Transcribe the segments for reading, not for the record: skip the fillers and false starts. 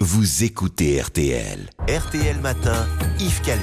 vous écoutez RTL. RTL Matin, Yves Calvi.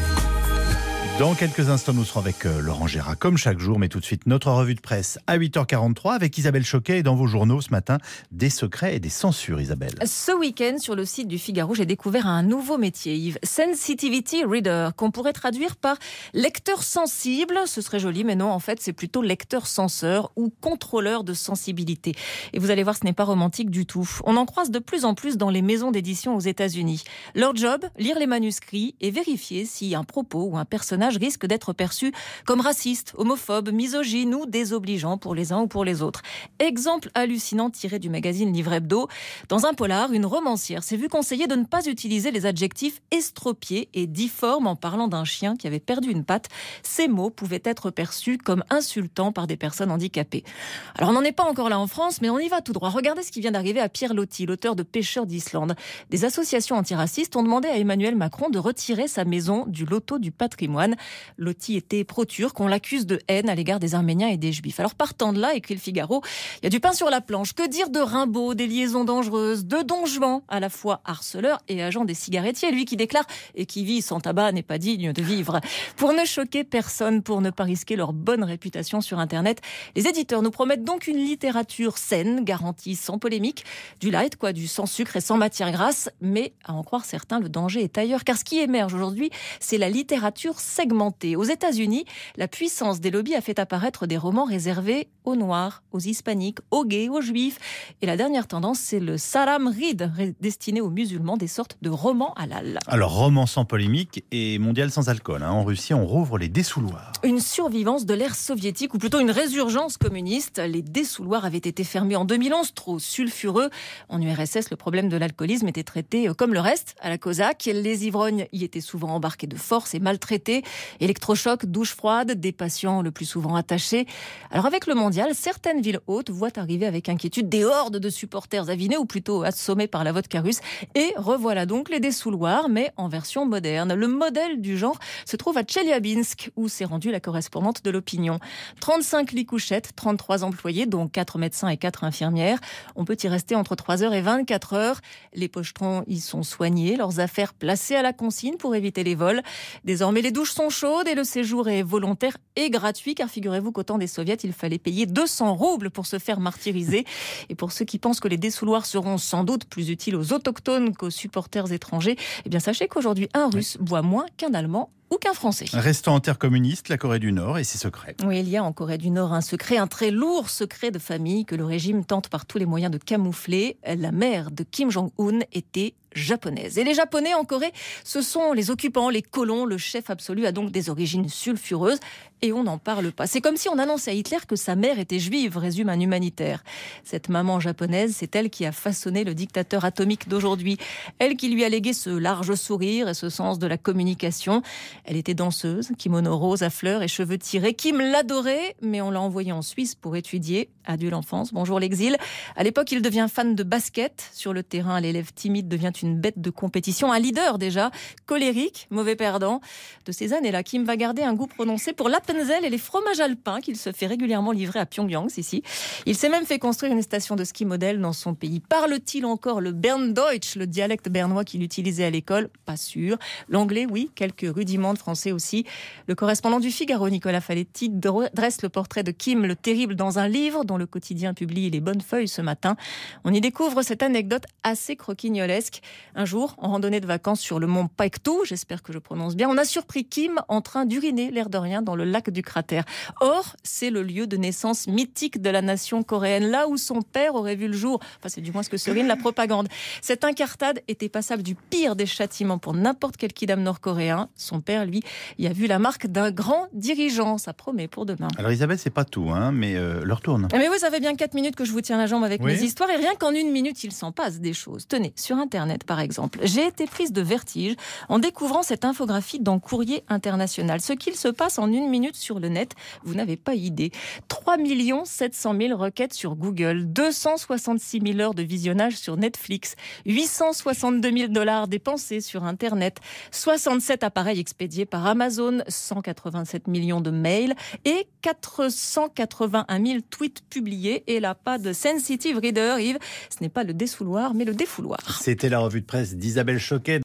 Dans quelques instants, nous serons avec Laurent Gérard, comme chaque jour, mais tout de suite, notre revue de presse à 8h43 avec Isabelle Choquet. Et dans vos journaux ce matin, des secrets et des censures, Isabelle. Ce week-end, sur le site du Figaro, j'ai découvert un nouveau métier, Yves. Sensitivity Reader, qu'on pourrait traduire par lecteur sensible. Ce serait joli, mais non, en fait, c'est plutôt lecteur censeur ou contrôleur de sensibilité. Et vous allez voir, ce n'est pas romantique du tout. On en croise de plus en plus dans les maisons d'édition aux États-Unis. Leur job, lire les manuscrits et vérifier si un propos ou un personnage risque d'être perçu comme raciste, homophobe, misogyne ou désobligeant pour les uns ou pour les autres. Exemple hallucinant tiré du magazine Livre Hebdo. Dans un polar, une romancière s'est vue conseiller de ne pas utiliser les adjectifs estropiés et difformes en parlant d'un chien qui avait perdu une patte. Ces mots pouvaient être perçus comme insultants par des personnes handicapées. Alors on n'en est pas encore là en France, mais on y va tout droit. Regardez ce qui vient d'arriver à Pierre Loti, l'auteur de Pêcheurs d'Islande. Des associations antiracistes ont demandé à Emmanuel Macron de retirer sa maison du loto du patrimoine. Loti était pro-turc, on l'accuse de haine à l'égard des Arméniens et des Juifs. Alors partant de là, écrit le Figaro, il y a du pain sur la planche. Que dire de Rimbaud, des liaisons dangereuses, de Don Juan, à la fois harceleur et agent des cigarettiers, lui qui déclare « et qui vit sans tabac n'est pas digne de vivre ». Pour ne choquer personne, pour ne pas risquer leur bonne réputation sur Internet, les éditeurs nous promettent donc une littérature saine, garantie sans polémique, du light, du sans sucre et sans matière grasse. Mais à en croire certains, le danger est ailleurs, car ce qui émerge aujourd'hui, c'est la littérature segmentée. Aux États-Unis, la puissance des lobbies a fait apparaître des romans réservés aux Noirs, aux Hispaniques, aux gays, aux Juifs. Et la dernière tendance, c'est le Salam Read, destiné aux musulmans, des sortes de romans halal. Alors, roman sans polémique et mondial sans alcool. En Russie, on rouvre les dessouloirs. Une survivance de l'ère soviétique, ou plutôt une résurgence communiste. Les dessouloirs avaient été fermés en 2011, trop sulfureux. En URSS, le problème de l'alcoolisme était traité comme le reste, à la Cosaque. Les ivrognes y étaient souvent embarqués de force et maltraités. Électrochoc, douche froide, des patients le plus souvent attachés. Alors avec le mondial, certaines villes hautes voient arriver avec inquiétude des hordes de supporters avinés, ou plutôt assommés par la vodka russe. Et revoilà donc les dessouloirs, mais en version moderne. Le modèle du genre se trouve à Tcheliabinsk, où s'est rendue la correspondante de l'Opinion. 35 lits couchettes, 33 employés, dont 4 médecins et 4 infirmières. On peut y rester entre 3 heures et 24 heures. Les pochetrons y sont soignés, leurs affaires placées à la consigne pour éviter les vols. Désormais, les douches sont chaudes et le séjour est volontaire et gratuit, car figurez-vous qu'au temps des soviets, il fallait payer 200 roubles pour se faire martyriser. Et pour ceux qui pensent que les dessouloirs seront sans doute plus utiles aux autochtones qu'aux supporters étrangers, eh bien sachez qu'aujourd'hui, un Russe boit moins qu'un Allemand ou qu'un Français. Restant intercommuniste, la Corée du Nord et ses secrets. Oui, il y a en Corée du Nord un secret, un très lourd secret de famille que le régime tente par tous les moyens de camoufler. La mère de Kim Jong-un était japonaise. Et les Japonais en Corée, ce sont les occupants, les colons. Le chef absolu a donc des origines sulfureuses et on n'en parle pas. C'est comme si on annonçait à Hitler que sa mère était juive, résume un humanitaire. Cette maman japonaise, c'est elle qui a façonné le dictateur atomique d'aujourd'hui. Elle qui lui a légué ce large sourire et ce sens de la communication. Elle était danseuse, kimono rose à fleurs et cheveux tirés. Kim l'adorait, mais on l'a envoyé en Suisse pour étudier. Adieu l'enfance, bonjour l'exil. À l'époque, il devient fan de basket. Sur le terrain, l'élève timide devient une bête de compétition, un leader déjà, colérique, mauvais perdant. De ces années-là, Kim va garder un goût prononcé pour l'Appenzell et les fromages alpins qu'il se fait régulièrement livrer à Pyongyang, ici. Il s'est même fait construire une station de ski modèle dans son pays. Parle-t-il encore le Berndeutsch, le dialecte bernois qu'il utilisait à l'école? Pas sûr. L'anglais, oui, quelques rudiments de français aussi. Le correspondant du Figaro, Nicolas Faletti, dresse le portrait de Kim le Terrible dans un livre dont le quotidien publie les bonnes feuilles ce matin. On y découvre cette anecdote assez croquignolesque. Un jour, en randonnée de vacances sur le mont Paektu, j'espère que je prononce bien, on a surpris Kim en train d'uriner l'air de rien dans le lac du cratère. Or, c'est le lieu de naissance mythique de la nation coréenne, là où son père aurait vu le jour. Enfin, c'est du moins ce que serine la propagande. Cette incartade était passable du pire des châtiments pour n'importe quel kidam nord-coréen. Son père, lui, y a vu la marque d'un grand dirigeant. Ça promet pour demain. Alors Isabelle, c'est pas tout, mais l'heure tourne. Mais oui, ça fait bien 4 minutes que je vous tiens la jambe avec mes histoires et rien qu'en 1 minute, il s'en passe des choses. Tenez, sur Internet par exemple, j'ai été prise de vertige en découvrant cette infographie dans Courrier International. Ce qu'il se passe en 1 minute minutes sur le net. Vous n'avez pas idée. 3 700 000 requêtes sur Google, 266 000 heures de visionnage sur Netflix, 862 000 $ dépensés sur Internet, 67 appareils expédiés par Amazon, 187 millions de mails et 481 000 tweets publiés. Et là, pas de sensitive reader, Yves. Ce n'est pas le dessouloir, mais le défouloir. C'était la revue de presse d'Isabelle Choquet.